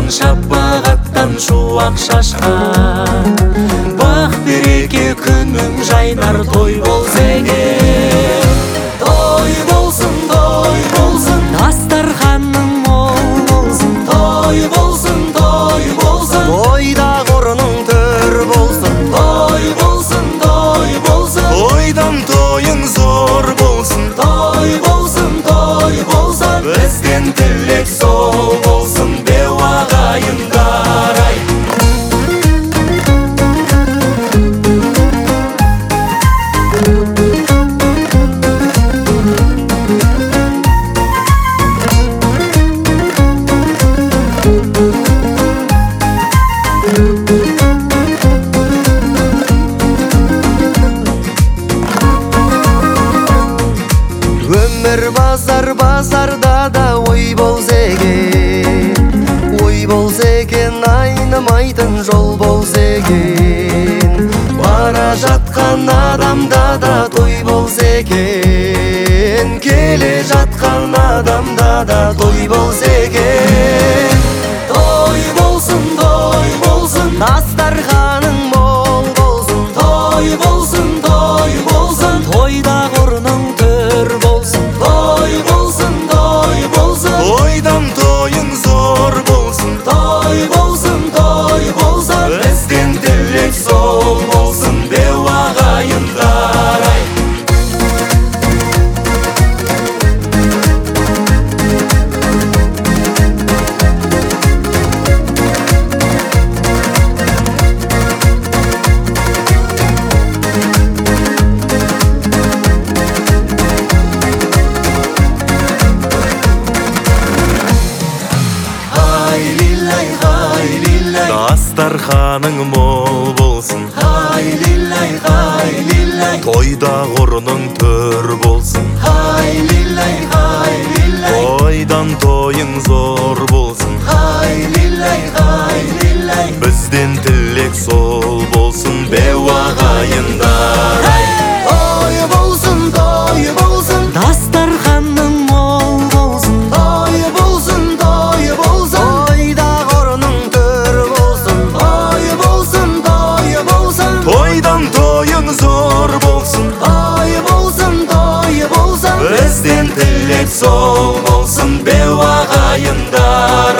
жауған шапағаттан шуақ шашқан. Бақ береке күнің жайнар, той болса екен. Той болсын, той болсын, дастарханың мол болсын. Той болсын, той болсын, тойда ұрының төр болсын. той болсын, той болсын, Тойдан тойың зор болсын. той болсын, той болсын. Бізден тілек сол болсын, беу ағайындар ай. Өмір базар, базарда да ой болса екен. Ой болса екен, айнымайтын жол болса екен. Бара жатқан адамда да той болса екен. Келе жатқан адамда да той болса екен. Той болсын, той болсын, Дастарханың мол болсын. той болсын, той болсын, Тойда ұрының төр болсын. той болсын, той болсын, Тойдан тойың зор болсын. той болсын, той болсын. Бізден тілек сол болсын, беу ағайындар ай. Дастарханың мол болсын. Хай лиллай, хай лиллай, Тойда ұрының төр болсын. хай лиллай, хай лиллай, Тойдан тойың зор болсын. хай лиллай, хай лиллай. Бізден тілек сол болсын, беу ағайындар ай. Той болсын, той болсын, Дастарханың мол болсын. той болсын, той болсын, Тойда ұрының төр болсын. той болсын, той болсын, Тойдан тойың зор болсын. той болсын, той болсын. Бізден тілек сол болсын, беу ағайындар